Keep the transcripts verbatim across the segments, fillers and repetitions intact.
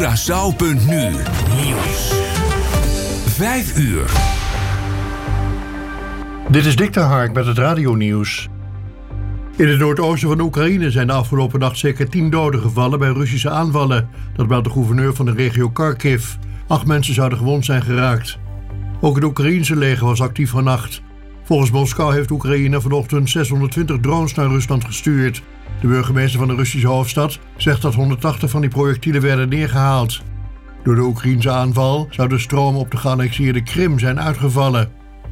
Curaçao punt nu. Nieuws. Vijf uur. Dit is Dick de Hark met het radionieuws. In het noordoosten van Oekraïne zijn de afgelopen nacht zeker tien doden gevallen bij Russische aanvallen. Dat meldt de gouverneur van de regio Kharkiv. Acht mensen zouden gewond zijn geraakt. Ook het Oekraïense leger was actief vannacht. Volgens Moskou heeft Oekraïne vanochtend zeshonderdtwintig drones naar Rusland gestuurd. De burgemeester van de Russische hoofdstad zegt dat honderdtachtig van die projectielen werden neergehaald. Door de Oekraïense aanval zou de stroom op de geannexeerde Krim zijn uitgevallen.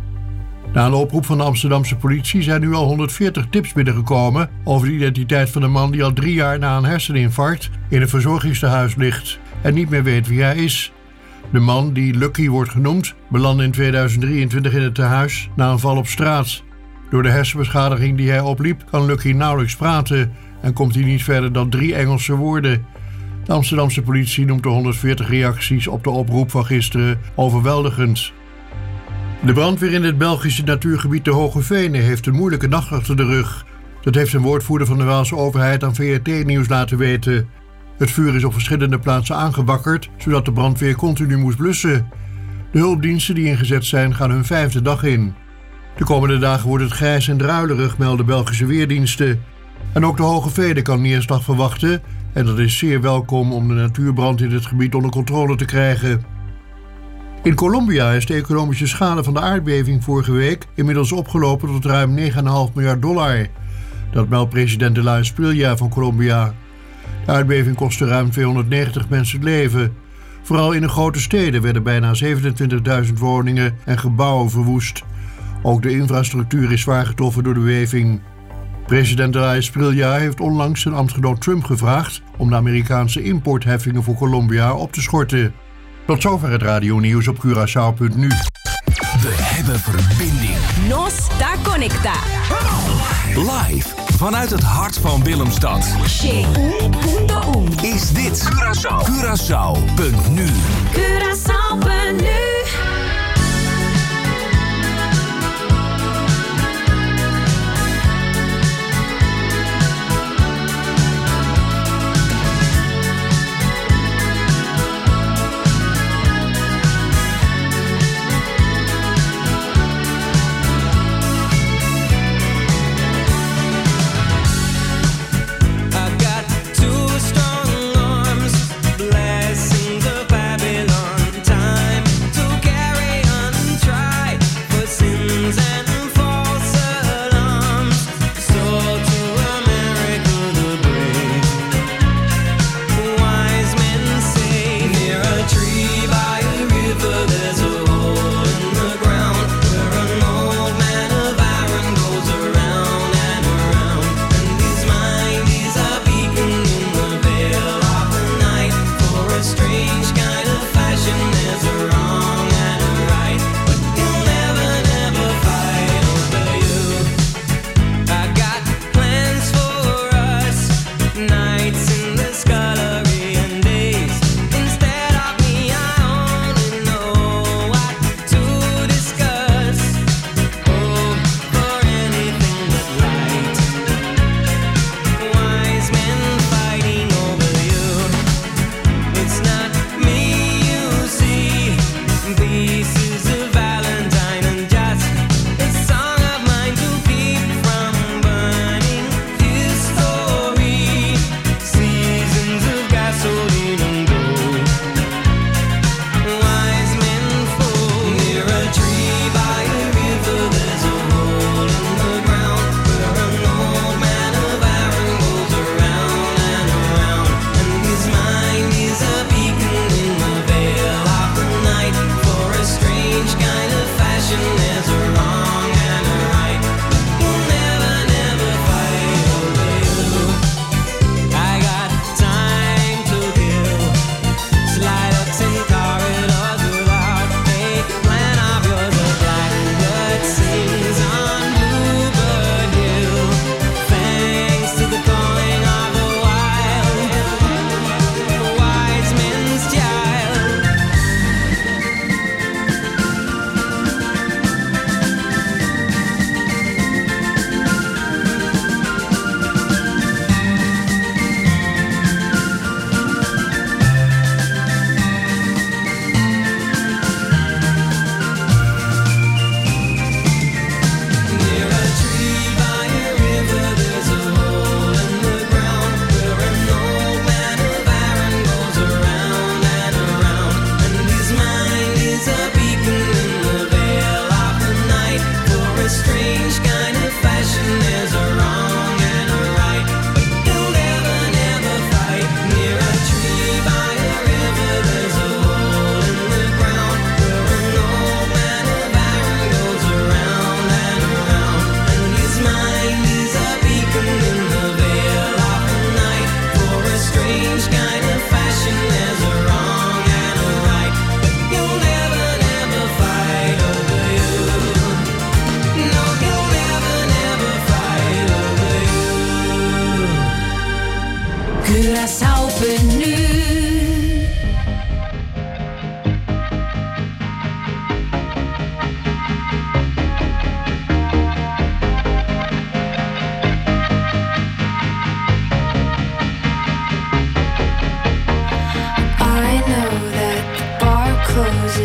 Na een oproep van de Amsterdamse politie zijn nu al honderdveertig tips binnengekomen over de identiteit van een man die al drie jaar na een herseninfarct in een verzorgingstehuis ligt en niet meer weet wie hij is. De man, die Lucky wordt genoemd, belandde in tweeduizend drieëntwintig in het tehuis na een val op straat. Door de hersenbeschadiging die hij opliep kan Lucky nauwelijks praten en komt hij niet verder dan drie Engelse woorden. De Amsterdamse politie noemt de honderdveertig reacties op de oproep van gisteren overweldigend. De brandweer in het Belgische natuurgebied de Hoge Venen heeft een moeilijke nacht achter de rug. Dat heeft een woordvoerder van de Waalse overheid aan V R T-nieuws laten weten. Het vuur is op verschillende plaatsen aangewakkerd, zodat de brandweer continu moest blussen. De hulpdiensten die ingezet zijn gaan hun vijfde dag in. De komende dagen wordt het grijs en druilerig, melden Belgische weerdiensten. En ook de Hoge Venen kan neerslag verwachten en dat is zeer welkom om de natuurbrand in het gebied onder controle te krijgen. In Colombia is de economische schade van de aardbeving vorige week inmiddels opgelopen tot ruim negen komma vijf miljard dollar. Dat meldt president de la Espriella van Colombia. De aardbeving kostte ruim tweehonderdnegentig mensen het leven. Vooral in de grote steden werden bijna zevenentwintigduizend woningen en gebouwen verwoest. Ook de infrastructuur is zwaar getroffen door de beving. President de la Espriella heeft onlangs zijn ambtgenoot Trump gevraagd om de Amerikaanse importheffingen voor Colombia op te schorten. Tot zover het radionieuws op Curaçao punt nu. We hebben verbinding. Nos está conecta. Live vanuit het hart van Willemstad. Is dit Curaçao. Curaçao punt nu. Curaçao punt nu. I got two strong arms, blessings of happiness.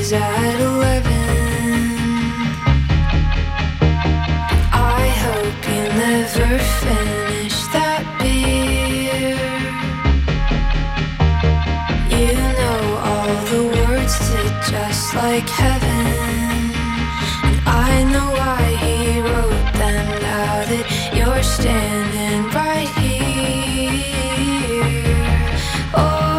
was at eleven. I hope you never finish that beer. You know all the words to Just Like Heaven, and I know why he wrote them now that you're standing right here. Oh,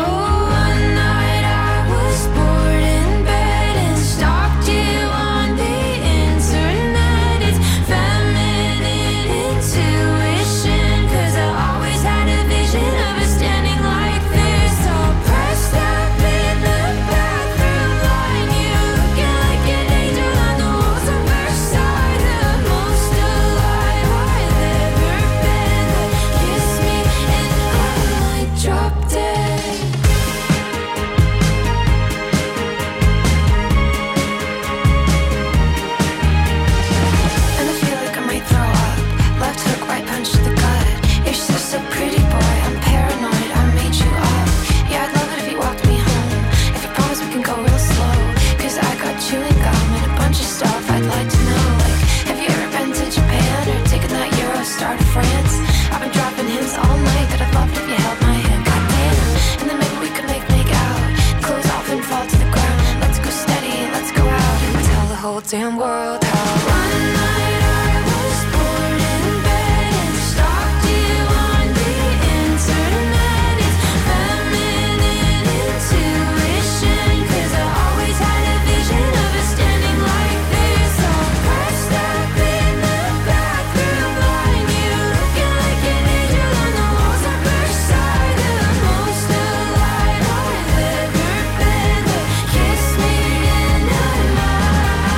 damn world how one night I was bored in bed and stalked you on the internet. It's feminine intuition, cause I always had a vision of us standing like this, all pressed up in the bathroom line. You looking like an angel on the walls of Versailles, the most alive I've ever been. But kiss me and I might.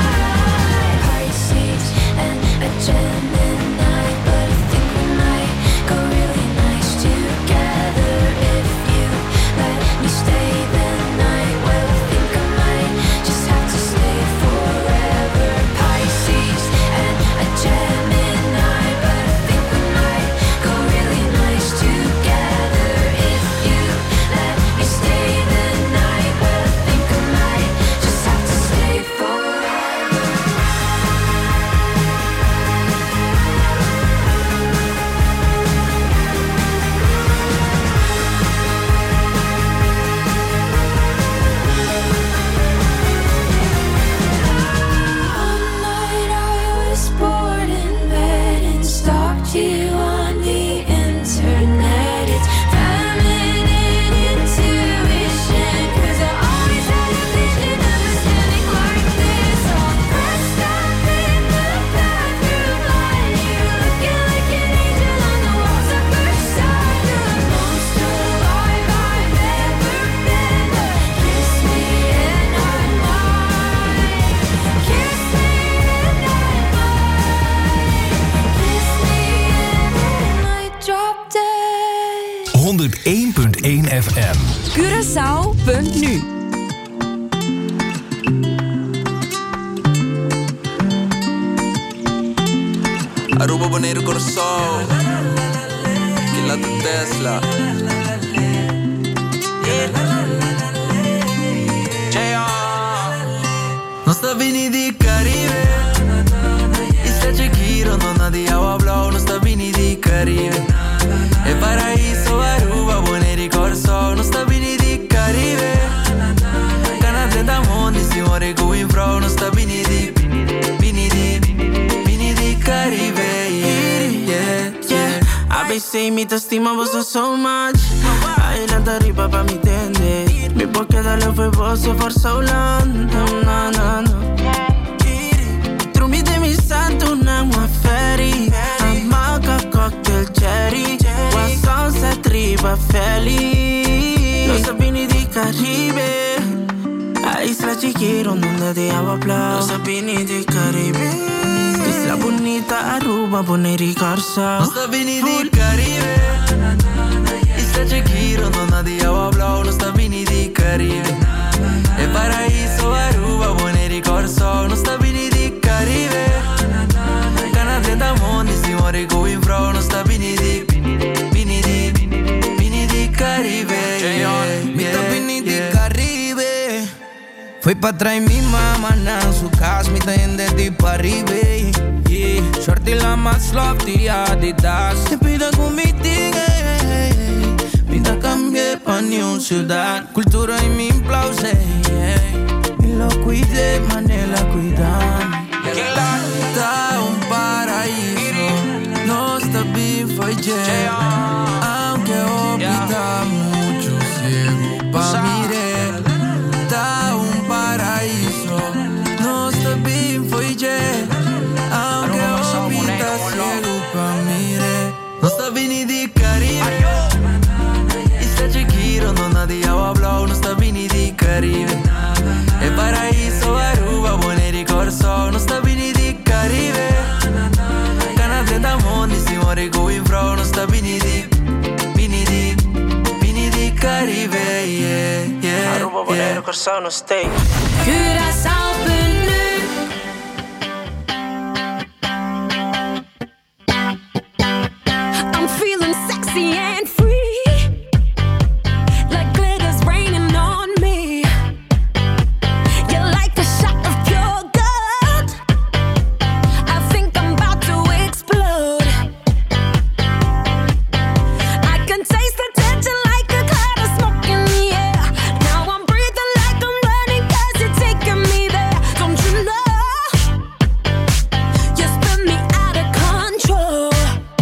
And a Gemini, but I think we might go really nice together if you let me stay the night. Well, I think I might just have to stay forever. Pisces and a Gemini, but I think we might go really nice together if you let me stay the night. Well, I think I might just have to stay forever. You on the internet. It's feminine intuition, cause I always had a vision of us standing like this, all pressed up in the bathroom line. You looking like an angel on the walls of Versailles, the most alive I've ever been. But kiss me and I might, kiss me and I might, kiss me. honderdéén punt één F M Curaçao punt nu. Aruba, Bonaire, Curaçao, Killa Tesla. Non sta vini di Caribe, Isla Chequiro, donna di agua blau. Non sta vini di Caribe, e paraíso, Aruba, Bonaire, Curaçao. Non sta vini di Caribe, Canada da mondi, si muore con in frau. Non sta vini di, vini di, vini di Caribe, yeah, yeah. A veces mi te estimamos so much. Ahí la tarifa pa' mi tende. Mi porque darle fue vos for so long. No, no, no. Trumite mi santo una muaferi. Amaca cocktail cherry. Guasón se tripa feliz. Los sapini di Caribe. A Isla Chequiro, donde de agua blau. Los sapini di Caribe. Isla bonita, Aruba, Bonaire, Curaçao. Los sapini di Caribe. Isla Chequiro, donna di agua blau. Los sapini di Caribe. E paraíso, Aruba, Bonaire, Curaçao. Non sta vini di Caribe, Canada da mondi, si muore con in frau. Non sta vini di, vini di, vini di Caribe, yeah, mi sta vini di yeah. Caribe. Fui pa' atrás mi mamá, na su casa, mi tayen de ti pa' arriba, yeah. Shorty la más love, die Adidas. Te pido con mi tigre, vida cambié pa' new ciudad. Cultura y mi plause, yeah. Y lo cuidé, mané la cuidan. Tá um paraíso, no está bien, foi yeah. Aunque opta mucho ciego pa' mirar. Tá um paraíso, no está bien, foi yeah. Aunque opta ciego pa' mirar. No está bien di Caribe. Y se chiquiro, no nadie habló. No está bien di Caribe. El paraíso, Aruba, Boneri, Corso. No está bien di Caribe. Canate da mondi, si muore con i bro. No sta bini di, bini di, bini di Caribe, yeah, yeah. Aruba, Boneri, Corso, no stay. Curaçao punt nu. I'm feeling sexy and free, like glitter's raining on me. You're like a shot of pure gold. I think I'm about to explode. I can taste the tension like a cloud of smoke in the air. Now I'm breathing like I'm running 'cause you're taking me there. Don't you know? You spin me out of control.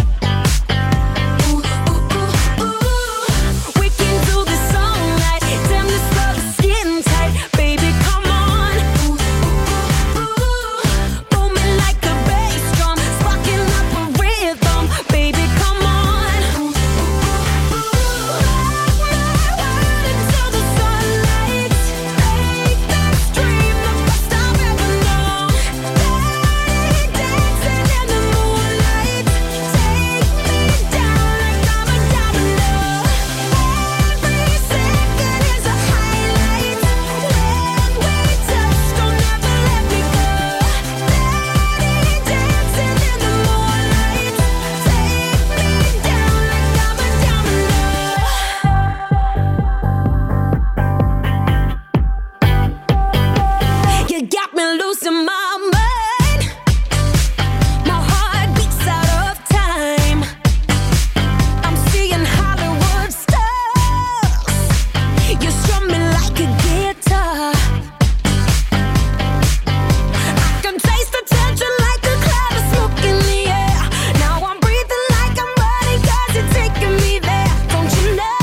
Ooh, ooh, ooh, ooh. We can do this all night. Damn, this love is getting tight. Baby, come on. Ooh, ooh, ooh. Booming like a bass drum, sparking up a rhythm. Baby, come on. Ooh, ooh, ooh. Ride until the sunlight. Make this dream the best I've ever known. Dancing in the moonlight. Take me down like I'm a domino. Every second is a highlight. When we touch, don't ever let me go. Dancing in the moonlight. Take me down like I'm a domino. You got me losing my mind. My heart beats out of time. I'm seeing Hollywood stars. You strum me like a guitar. I can taste the tension like a cloud of smoke in the air. Now I'm breathing like I'm running 'cause you're taking me there. Don't you know?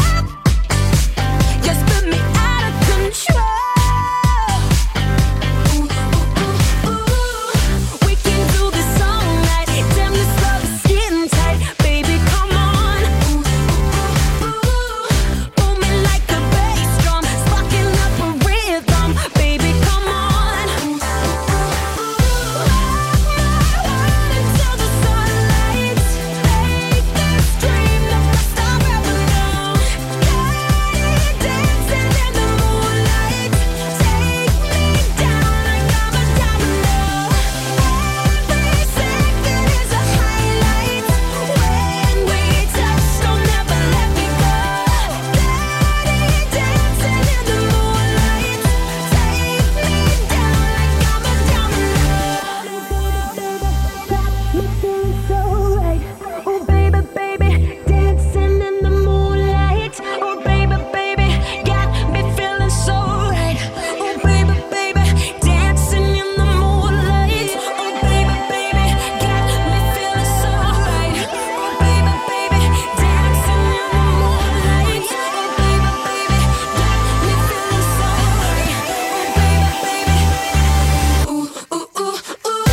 You spin me out of control. Ooh, ooh, ooh, ooh. We can do this all night. Damn, this love is getting tight. Baby, come on. Ooh, ooh, ooh. Booming like a bass drum, sparking up a rhythm. Baby, come on. Ooh, ooh, ooh. Ride until the sunlight. Make this dream the best I've ever known. Dancing in the moonlight. Take me down like I'm a domino. Every second is a highlight. When we touch, don't ever let me go. Dancing in the moonlight. Take me down like I'm a domino. Me feeling so right. Oh baby, baby, dancing in the moonlight. Oh baby, baby, got me feeling so right. Oh baby, baby, dancing in the moonlight. Oh baby, baby, got me feeling so right. Oh baby, baby, dancing in the moonlight. Oh baby, baby, got me feeling so right. Oh baby, baby, ooh ooh ooh ooh.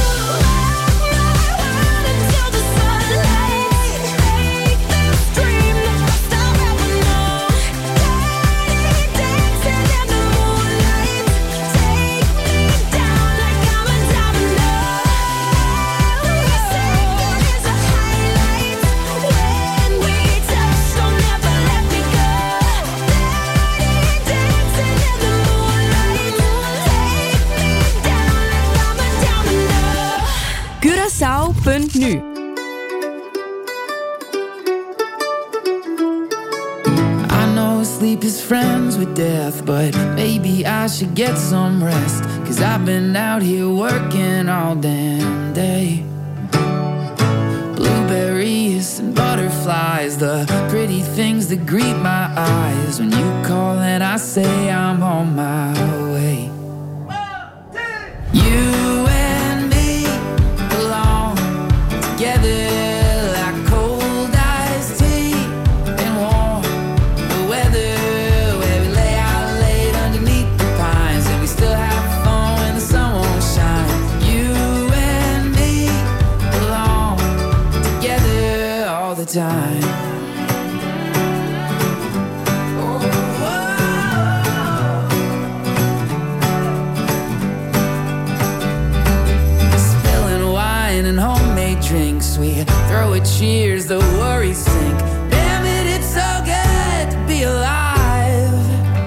Ride until the sunlight. Make this dream the best I've ever known. Dancing in the moonlight. Take me down like I'm a domino. Every second is a highlight. When we touch, don't ever let me go. Dancing in the moonlight. Take me down like I'm a domino. Curaçao punt nu. I know it's sleep is friends with death, but maybe I should get some rest, 'cause I've been out here working all damn day. Blueberries and butterflies, the pretty things that greet my eyes when you call and I say I'm on my way. You and me belong together like cold iced tea and warm the weather, where we lay out late underneath the pines and we still have fun when the sun won't shine. You and me belong together all the time. And homemade drinks, we throw a cheers, the worries sink. Damn it, it's so good to be alive.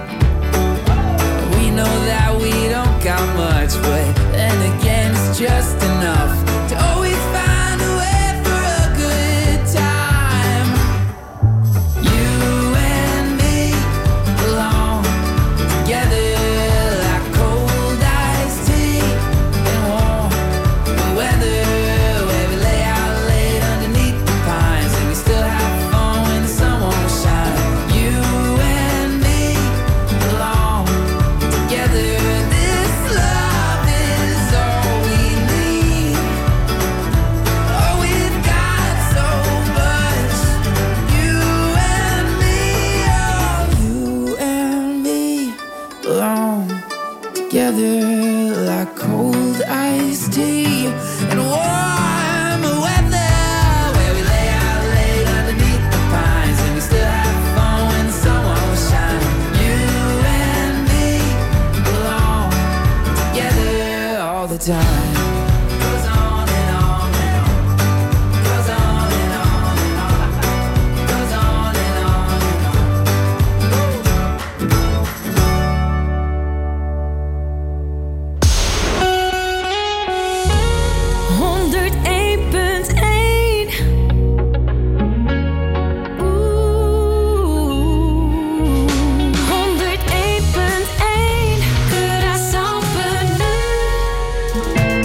We know that we don't got much, but then again it's just enough to always find a way for a good time. You and me belong together like cold iced tea and warm the weather. Together like cold iced tea and warm weather, where we lay out late underneath the pines and we still have fun when the sun won't shine. You and me belong together all the time. Goes on and on and on. Goes on and on and on. Goes on and on and on. honderd één punt één Curaçao punt nu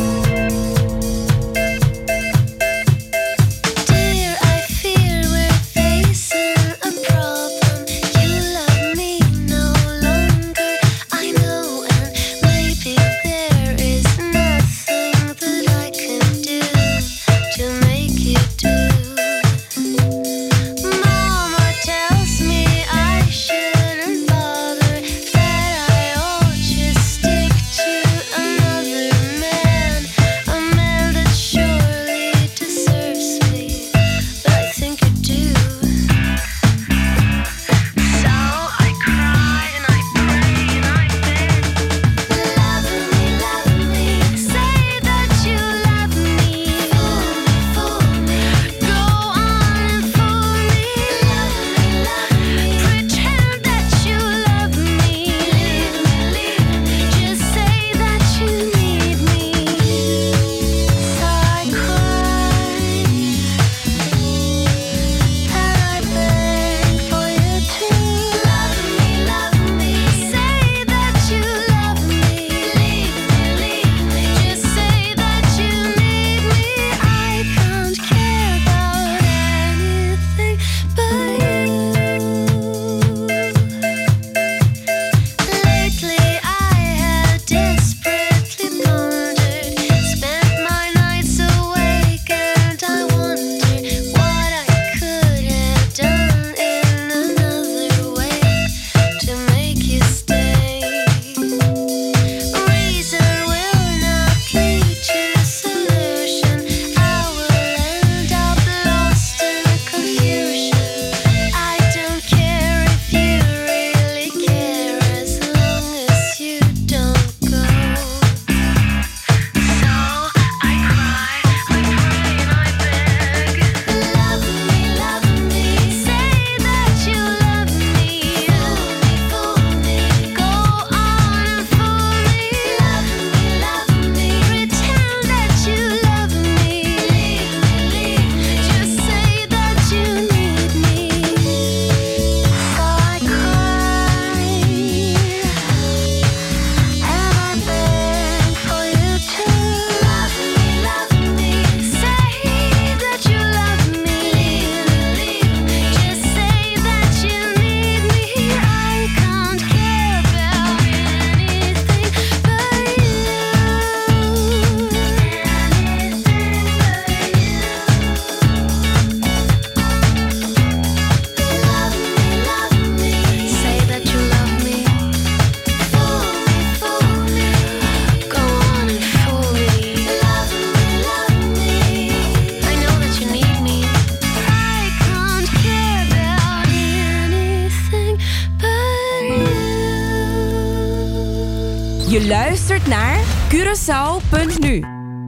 Je luistert naar Curaçao punt nu.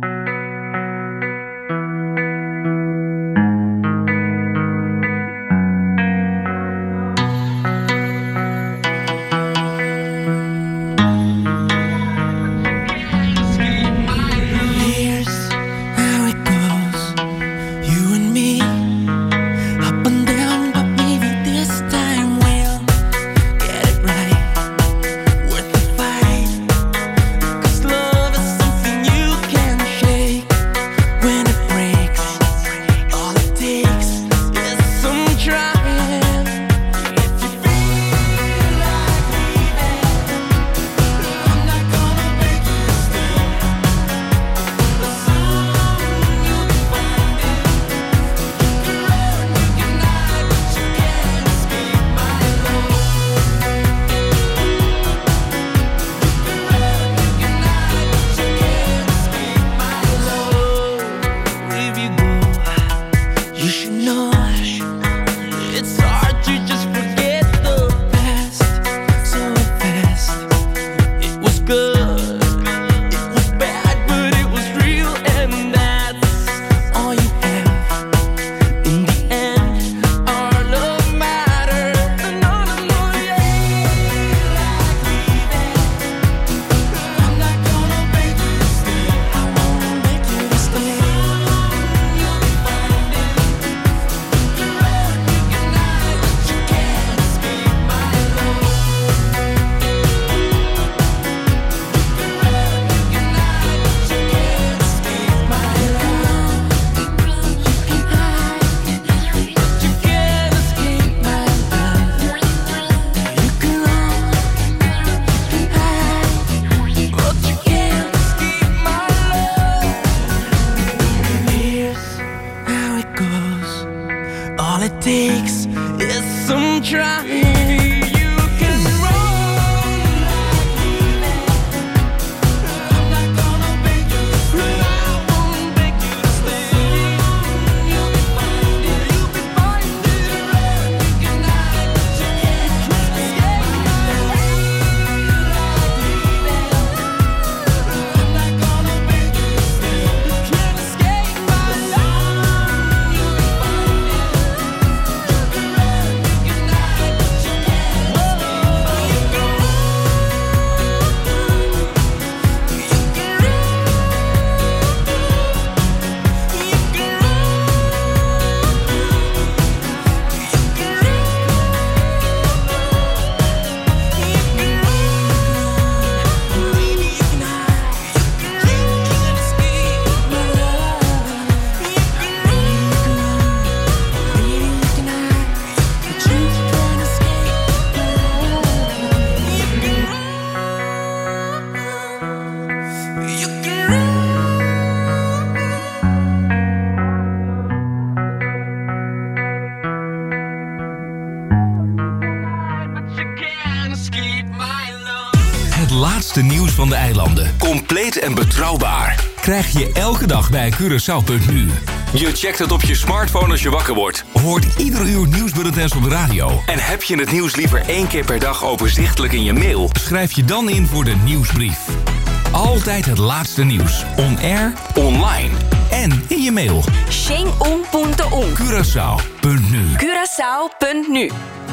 laatste nieuws van de eilanden. Compleet en betrouwbaar. Krijg je elke dag bij Curaçao punt nu. Je checkt het op je smartphone als je wakker wordt. Hoort ieder uur nieuwsbulletins op de radio. En heb je het nieuws liever één keer per dag overzichtelijk in je mail? Schrijf je dan in voor de nieuwsbrief. Altijd het laatste nieuws. On air, online en in je mail. Geen on punto on. Curaçao punt nu. Curaçao punt nu.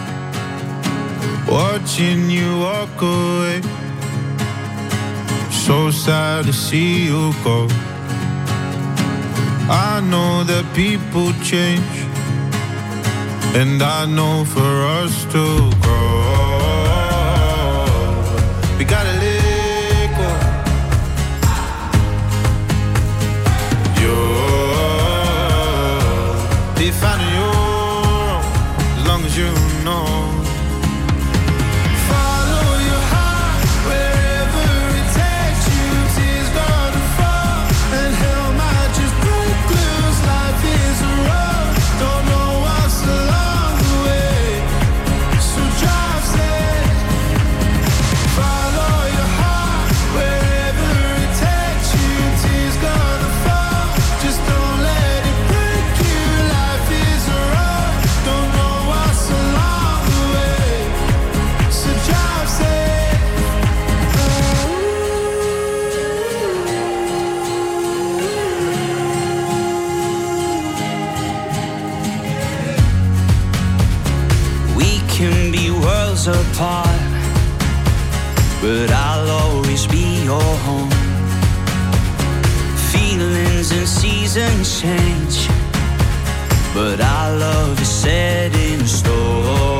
Watching you walk away, so sad to see you go. I know that people change, and I know for us to grow, we gotta let go. You're defining your own, as long as you know. but I'll always be your home. Feelings and seasons change, but our love is set in stone.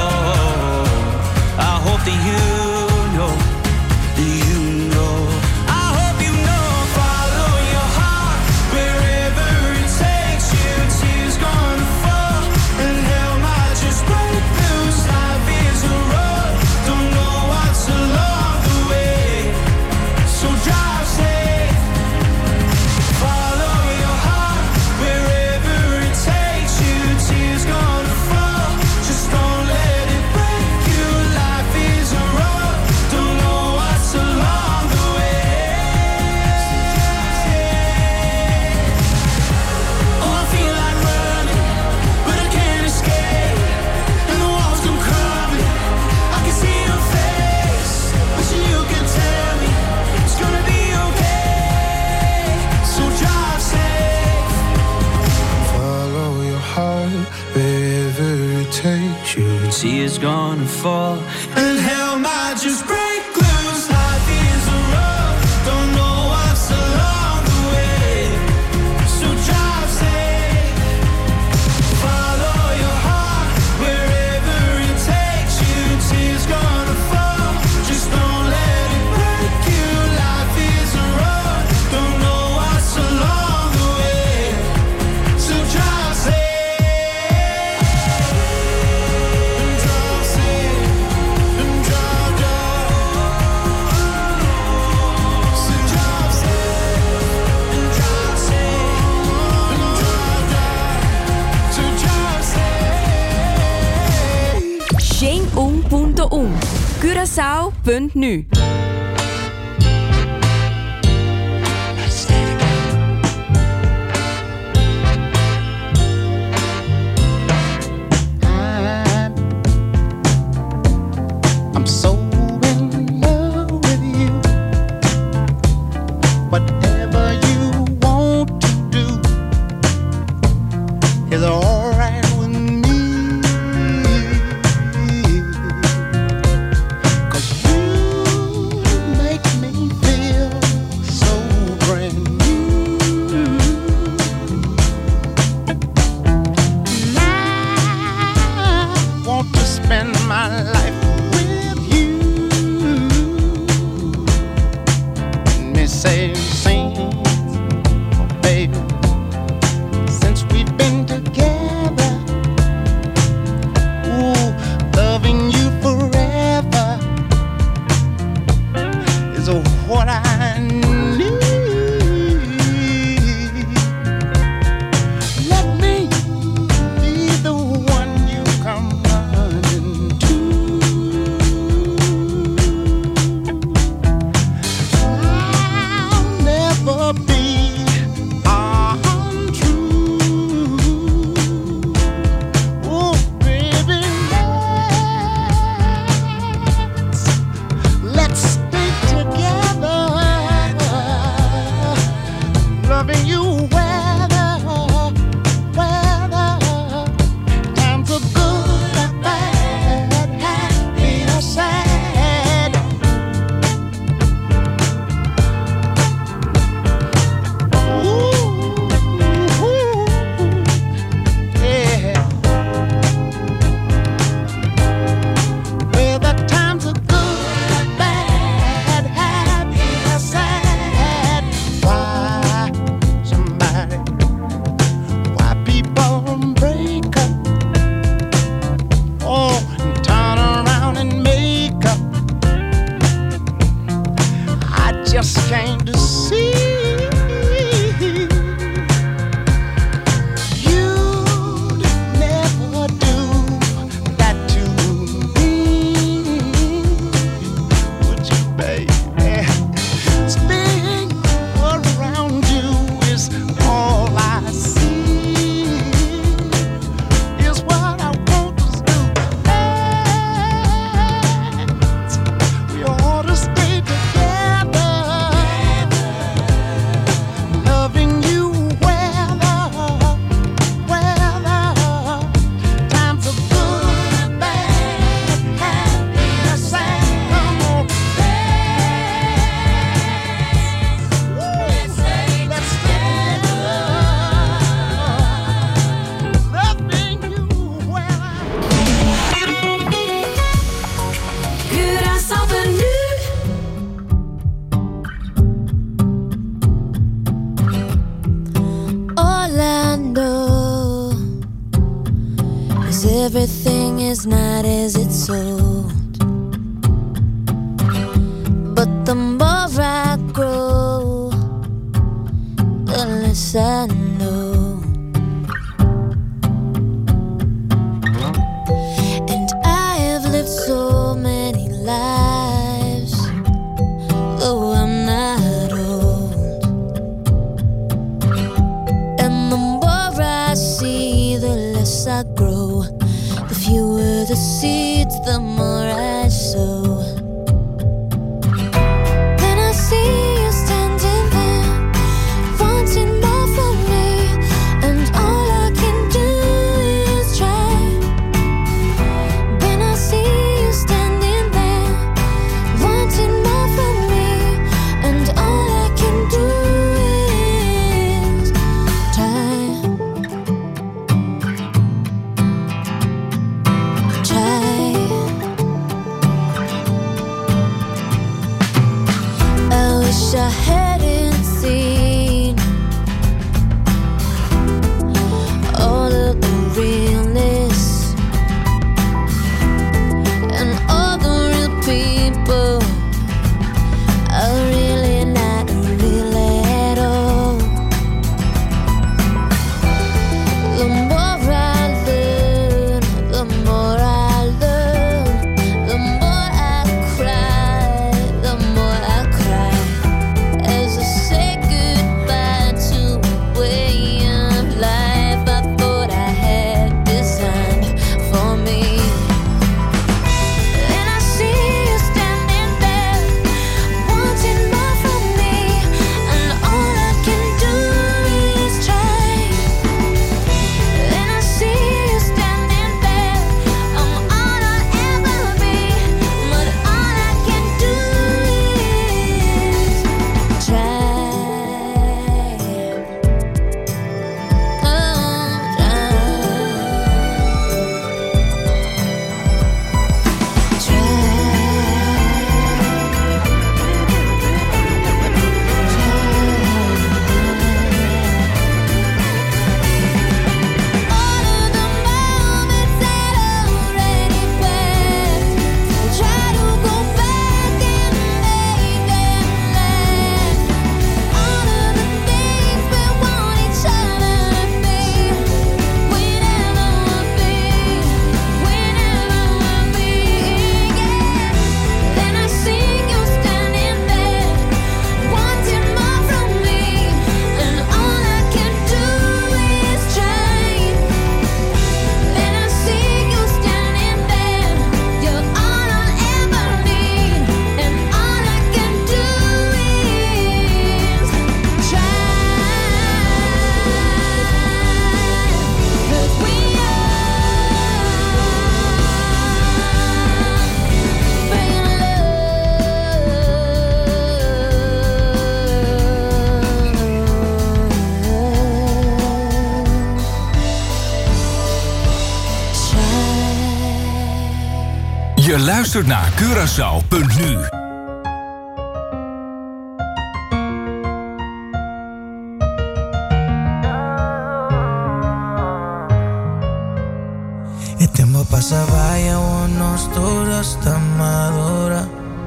I hope that you know, that you know. I hope you know, follow your heart wherever it takes you. Tears gonna fall and hell might just break loose. Life is a road, don't know what's along the way, so drive safe. Follow your heart wherever it takes you. Tears gonna fall, just don't let it break you. Life is a road, don't know what's along the way. Oh, I feel like running, but I can't escape. And the walls come crumbling, I can see your face. But you can tell me it's gonna be okay, so drive safe. Follow your heart wherever it takes you. Tears gonna fall and hell might just break loose. Life is a road, don't know what's along the way, so drive safe. Follow your heart wherever it takes you. Tears gonna fall, just don't let it break you. Life is a road, don't know what's along the way, so drive safe. And drive safe, and drive, drive. So drive safe, and drive safe, and drive, drive. So drive safe. shane un punto un Curaçao punt nu. I'm so in love with you. Whatever you want to do is alright with me. 'Cause you make me feel so brand new. And I want to spend my life with you. Me say, sing, baby, since we've been together. Ooh, loving you forever is what I need. Let me be the one you come running to. I'll never be untrue. Oh, baby, let's let's stay together, loving you weather, weather. Times are good or bad, happy or sad. Ooh, yeah. Whether times are good or bad, happy or sad. Why somebody, why people break up? Oh, and turn around and make up. I just came to see you'd never do that to me, would you, baby? Staying around you is all I see, is what I want us to do. We ought to stay together. wish I hadn't seen all of the realness and all the real people are really not real at all. The more I learn, the more I learn, the more I cry, the more I cry as I say goodbye to a way of life I thought I had designed for me. Then I see you standing there, wanting more from me, and all I can do is try. Then I see you standing there, I'm all I'll ever be, but all I can do is try. Je luistert naar Curaçao punt nu. El tiempo pasa, vaya, unos duros tan madura.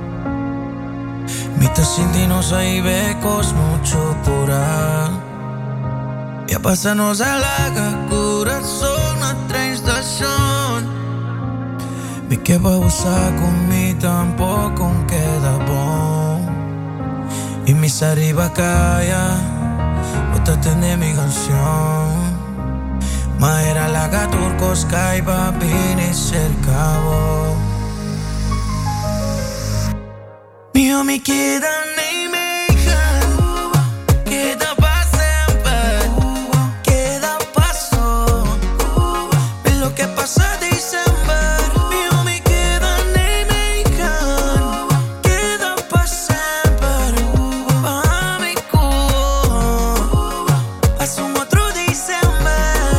Mitas sin ti no hay becos, mucho pura. Ya pasamos a la corazón, nuestra estación. Vi que va a usar conmigo tampoco queda bom. Y mis arriba calla, otra tiene mi canción. Ma era la gaturcos caiba bine cercavo. Mio mi queda nei mejan, queda pa' sempre, queda paso, es lo que pasa diciembre. Mio mi queda nei mejan, queda pa' sempre, pa' mi cuore, haz un otro diciembre.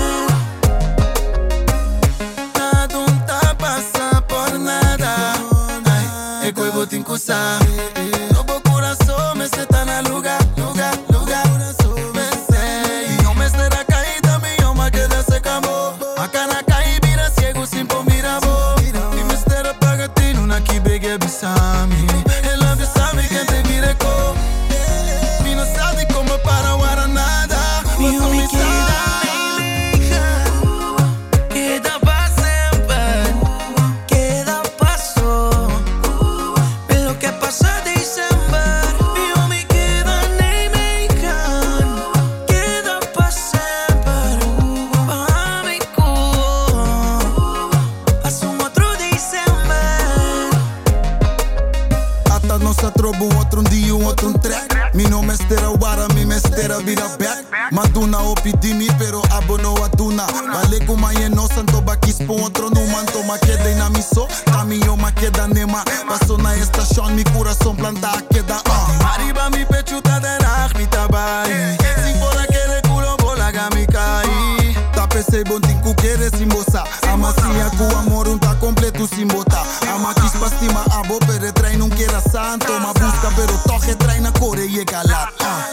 Nada pasa por nada, ay, el cuerpo te incusa. Todo corazón me se tan a lugar, lugar, lugar. Me sé, y yo me será caída, mi alma queda se acabó. Acá na caí, mira ciego, sin por mira vos. Y me espera para ti, una que begue bisami. El labio sabe que te mire co. Mi no sabe como para guardar nada. Mi homie queda, queda pa' siempre, queda paso. Es lo que pasa diciembre. Mi homie queda nei mejan, queda pa' sempre, pa' mi cuore, haz un otro diciembre. Hasta nosotros un otro día, un otro track. Mi no me estera guara, mi me estera vira back. Maduna opidimi, pero abono atuna. Vale kuma ye no santo bakis po otro no manto. Ma queda in amiso, camio ma queda nema. Paso na estación, mi corazón planta queda. Uh. Arriba mi pechuta de rach, mi tabai. Sin bola que de culo bola gami kai. Tape se bontin ku quere sin bosa. Ama si ku amor un ta completo sin bota. Ama kis pastima abo pere train un que era santo. Ma busca pero toch e treina core e calat.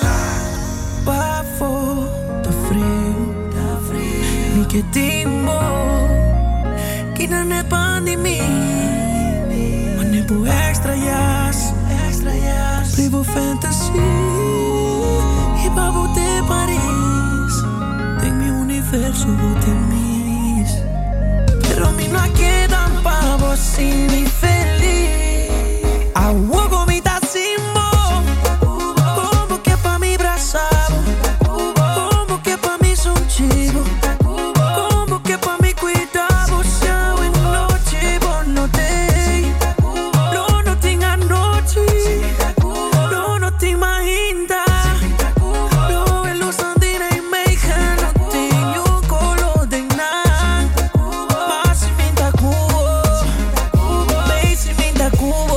Bafo, tá frio, tá frio. Mi que timbo, que não é pandemia. Mas nem por extra yas, extra yas. Vivo fantasia e babo de Paris. Tem meu universo, vou ter mis. Pero mi no quedan pa você me feliz. Agua gomita simbo, como que pa mi brasado, como que pa mi son chivo, como que pa mi cuidado, chao en noche, bono day, no no tenga noche, no no te imaginas, no en los andina y meija, no tengo un color de nada, más si me da cubo, me si me da cubo.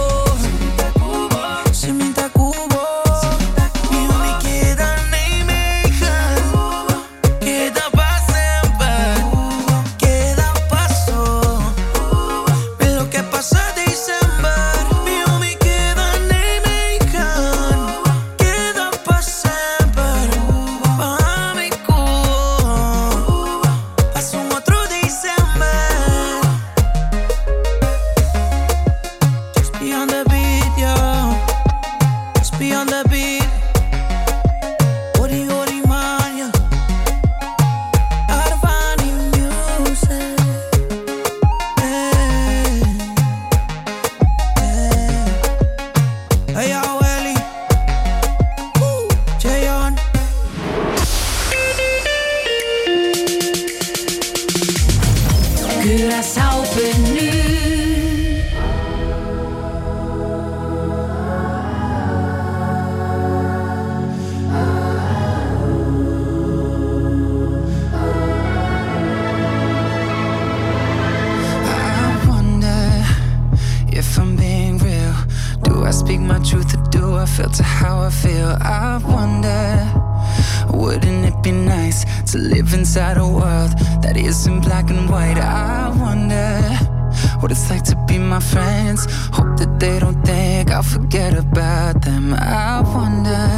Inside a world that isn't black and white. I wonder what it's like to be my friends. Hope that they don't think I'll forget about them. I wonder,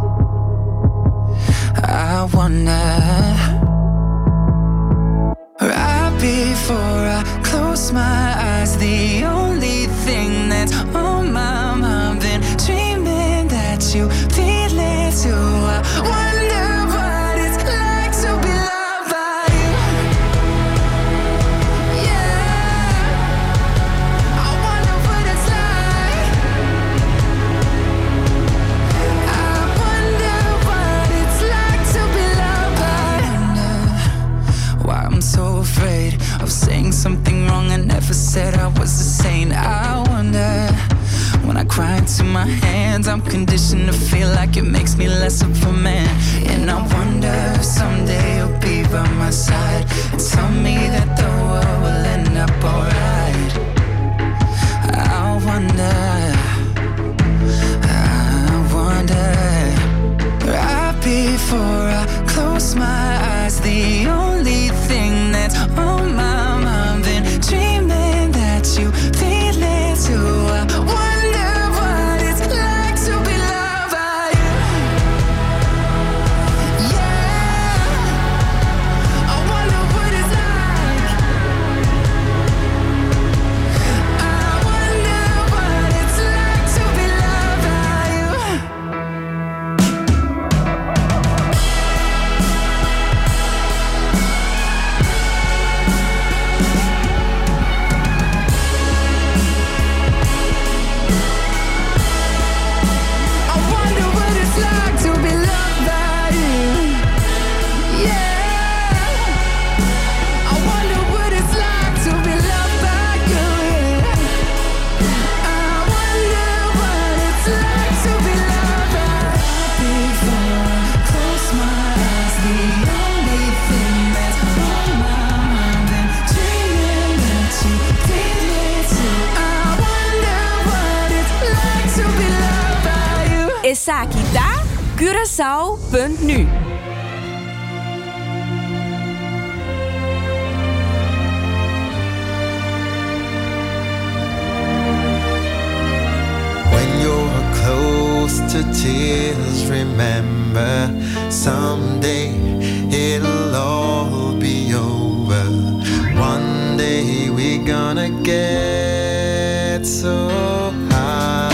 I wonder. Right before I close my eyes, the only thing that's on my mind, been dreaming that you feel it too. I wonder what it's like to be loved by you. Yeah, I wonder what it's like. I wonder what it's like to be loved by you. I wonder why I'm so afraid of saying something wrong I never said I was a saint. I wonder when I cry into my hands, I'm conditioned to feel like it makes me less of a man. And I wonder if someday you'll be by my side and tell me that the world will end up alright. I wonder, I wonder. Right before I close my eyes, the only thing that's on my mind, been dreaming that you feel it too. I wonder what it's like to be loved by you. Yeah, I wonder what it's like. I wonder what it's like to be loved by you. I wonder what it's like to be loved by you. Yeah, I wonder what it's like to be loved by you. Yeah, I wonder what it's like to be loved by you. Before I close my eyes, the only thing that's on my mind, been dreaming that you feel it too. I wonder what it's like to be loved by you. Esakita, Curaçao punt nu. when you're close to tears, remember someday it'll all be over. One day we're gonna get so high.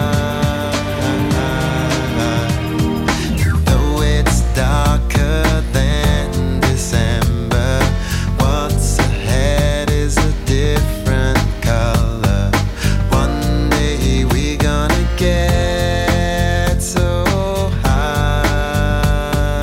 Though it's darker than December, what's ahead is a different color. One day we're gonna get so high.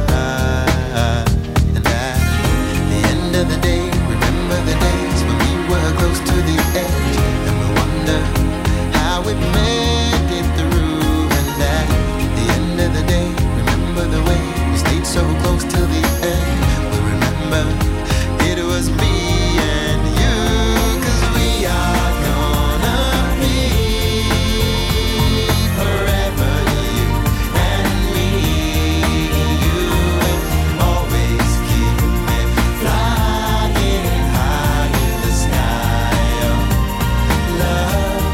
And at the end of the day, remember the days when we were close to the edge, and we wonder how we made it through. And at the end of the day, remember the way we stayed so close till the end. We remember it was me and you, 'cause we are gonna be forever, you and me. You will always keep me flying high in the sky of love.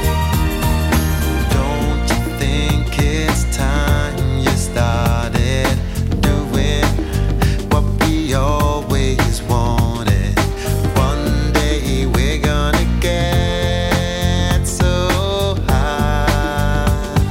Don't you think it's time you started doing what we always wanted? One day we're gonna get so high.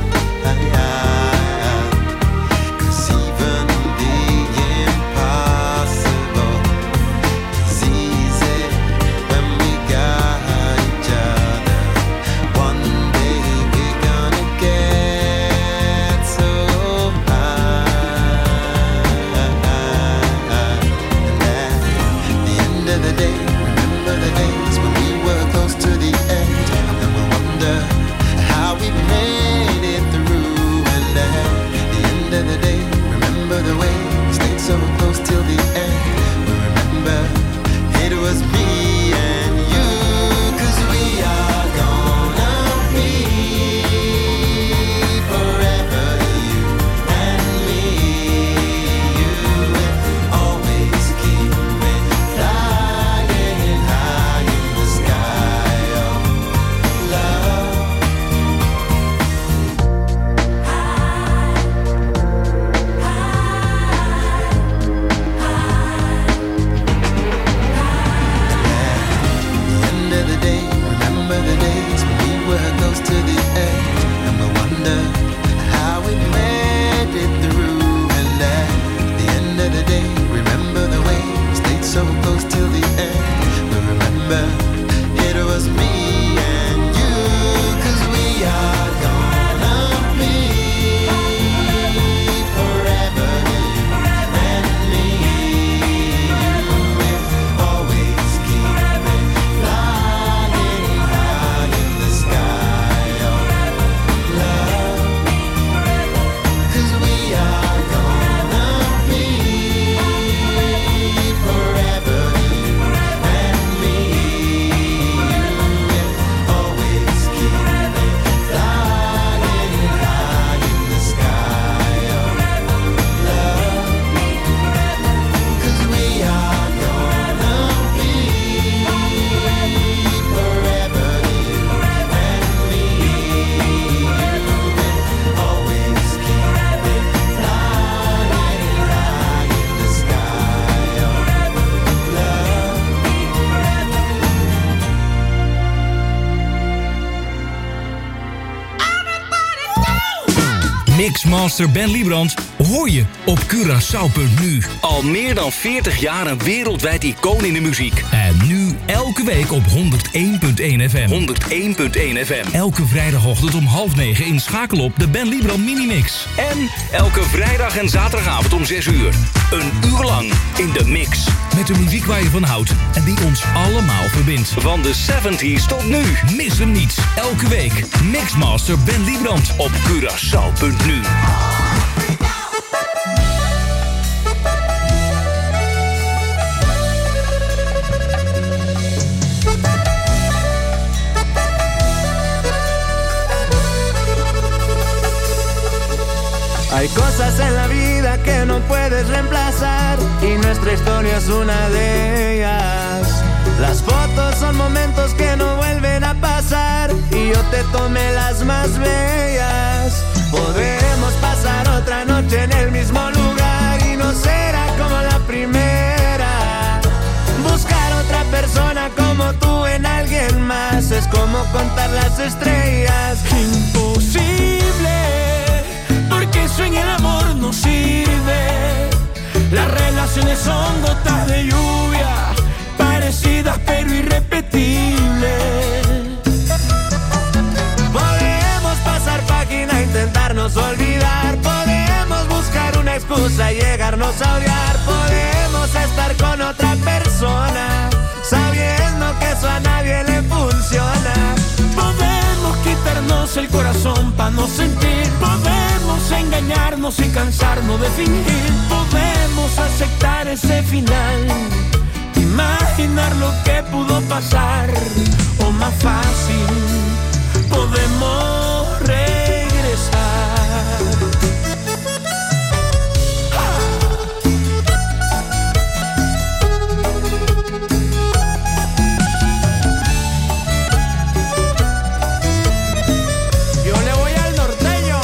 'Cause even the impossible is easy when we got each other. One day we're gonna get so high. And at the end of the day, remember the days when we were close to the edge, and then we wonder how we made it through. And at the end of the day, remember the way we stayed so close till the end. We remember it was me and you, 'cause we are gonna be forever, you and me. You will always keep me flying high in the sky of love. At the end of the day, remember the days when we were close to the edge, and we wonder how we made it through. And at the end of the day, remember the way we stayed so close till the end. We remember it was me and you, 'cause we are gonna be forever, you and me. You will always keep me flying high in the sky of love. 'Cause we are gonna be forever, you and me. You will always keep me flying high in the sky of love. 'Cause we are gonna be forever, you and me. You will always keep me flying high in the sky of love. Mixmaster Ben Liebrand hoor je op Curaçao punt nu. Al meer dan veertig jaar een wereldwijd icoon in de muziek. En nu elke week op honderd één komma één F M. honderd één komma één F M. Elke vrijdagochtend om half negen inschakel op de Ben Liebrand Minimix. En elke vrijdag en zaterdagavond om zes uur. Een uur lang in de mix. Met de muziek waar je van houdt en die ons allemaal verbindt. Van de zeventig's tot nu. Mis hem niet. Elke week Mixmaster Ben Liebrand op Curaçao punt nu. Hay cosas en la vida que no puedes reemplazar y nuestra historia es una de ellas. Las fotos son momentos que no vuelven a pasar y yo te tomé las más bellas. Podemos pasar otra noche en el mismo lugar y no será como la primera. Buscar otra persona como tú en alguien más es como contar las estrellas. Imposible, porque eso en el amor no sirve. Las relaciones son gotas de lluvia, parecidas pero irrepetibles. Podemos pasar página, intentarnos olvidar. Podemos buscar una excusa y llegarnos a odiar. Podemos estar con otra persona, sabiendo que eso a nadie le funciona. Podemos quitarnos el corazón para no sentir. Podemos engañarnos y cansarnos de fingir. Podemos aceptar ese final, imaginar lo que pudo pasar. O más fácil, podemos regresar. Yo le voy al norteño.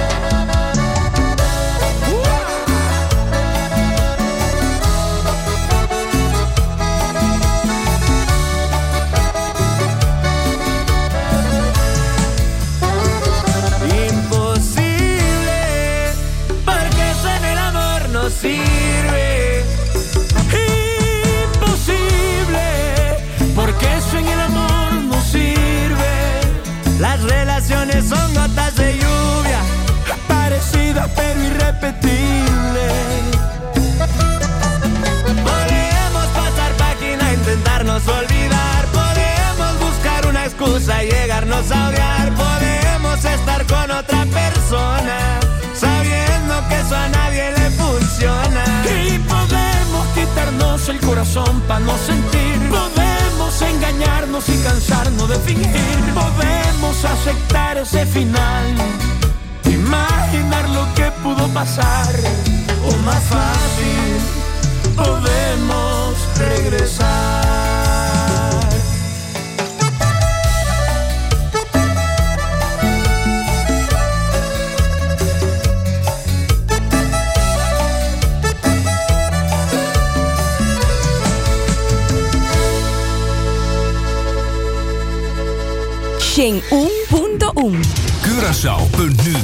Imposible, porque eso en el amor no sirve. Imposible, porque eso en el amor no sirve. Las relaciones son gotas de lluvia, Parecidas pero irrepetibles. podemos pasar página, intentarnos olvidar. Podemos buscar una excusa y llegarnos a odiar. Podemos estar con otra persona, sabiendo que eso a nadie le funciona. Y podemos quitarnos el corazón para no sentir. Podemos engañarnos y cansarnos de fingir. Podemos aceptar ese final, imaginar lo que pudo pasar. O más fácil, podemos regresar. Shing Un punto um. Curaçao punt nu.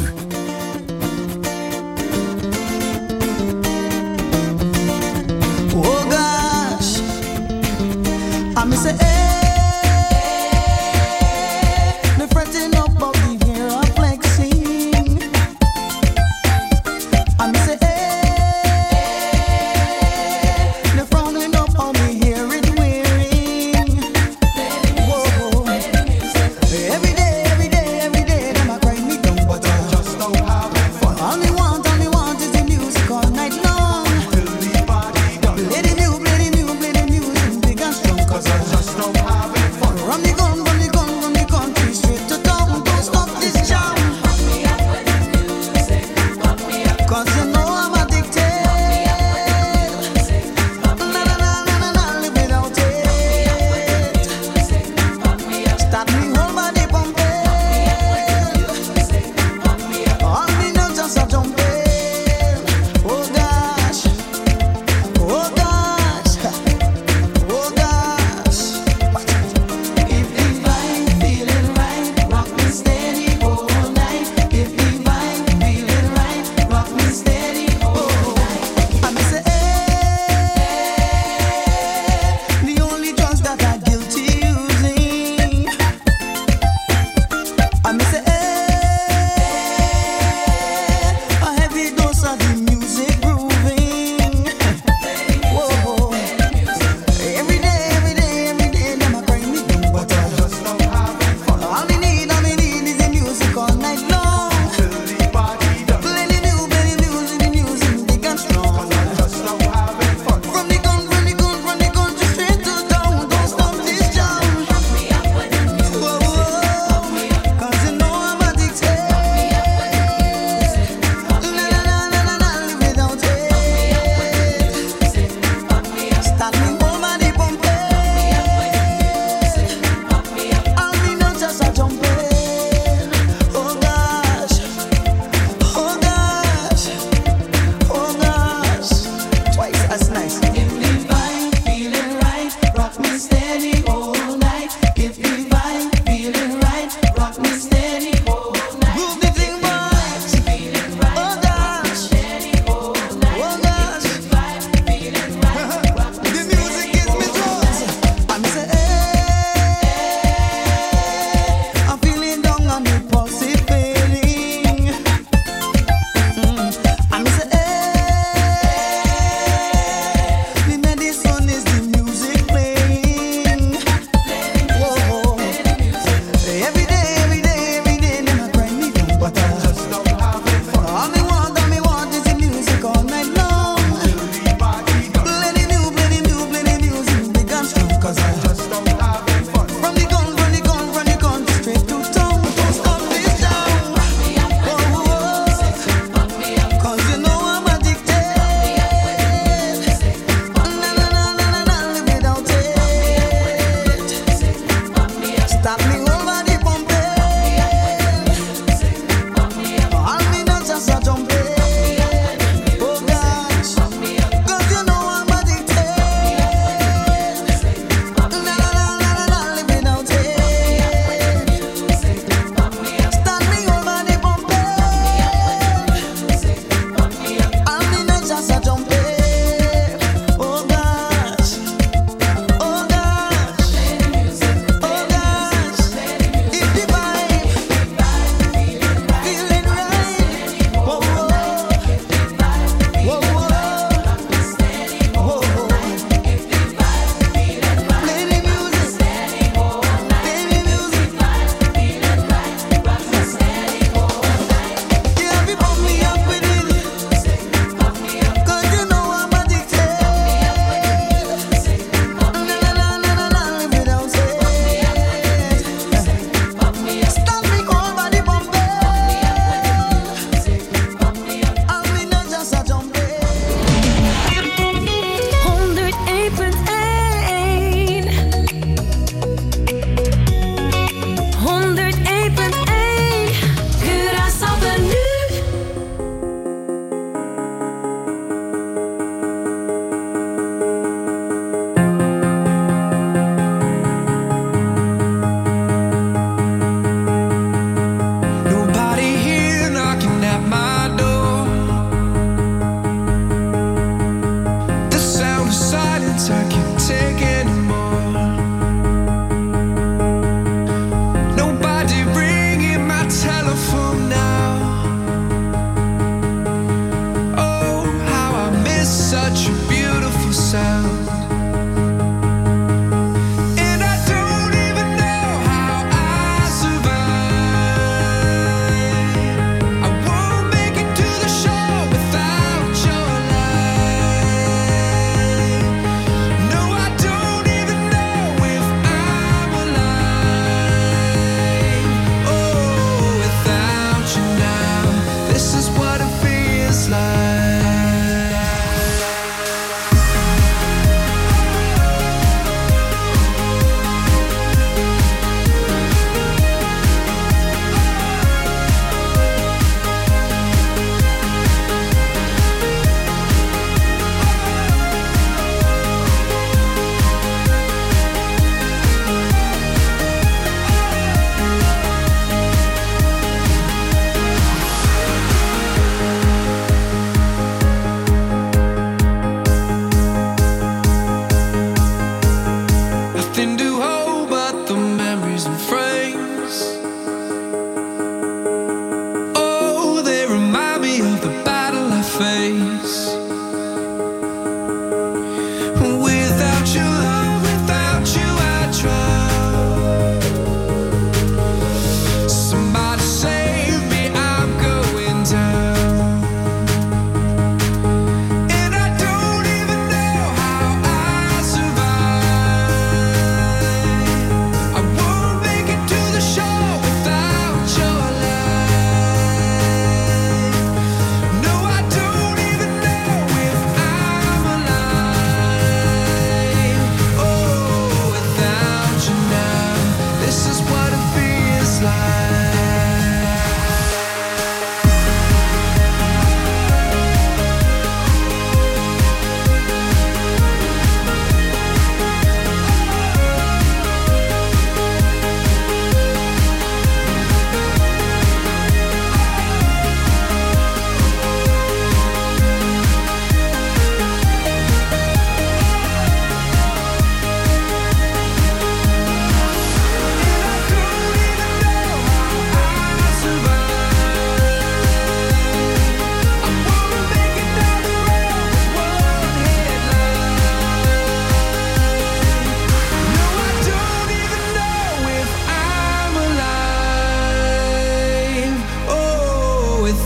Oh gosh, I miss it. The fretting up of the hair of flexing. I miss it. The frowning up on the hair it wearing. Whoa. Every day, every day, every day, them a grind me down, but I just don't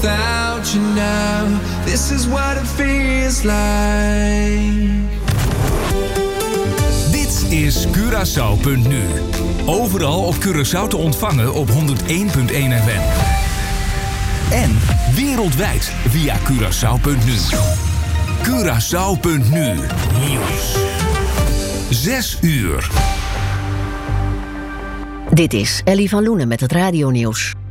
without you now. This is what it feels like. Dit is Curaçao punt nu. Overal op Curaçao te ontvangen op honderd één komma één F M. En wereldwijd via Curaçao punt nu. Curaçao punt nu. Nieuws. Zes uur. Dit is Ellie van Loenen met het radionieuws.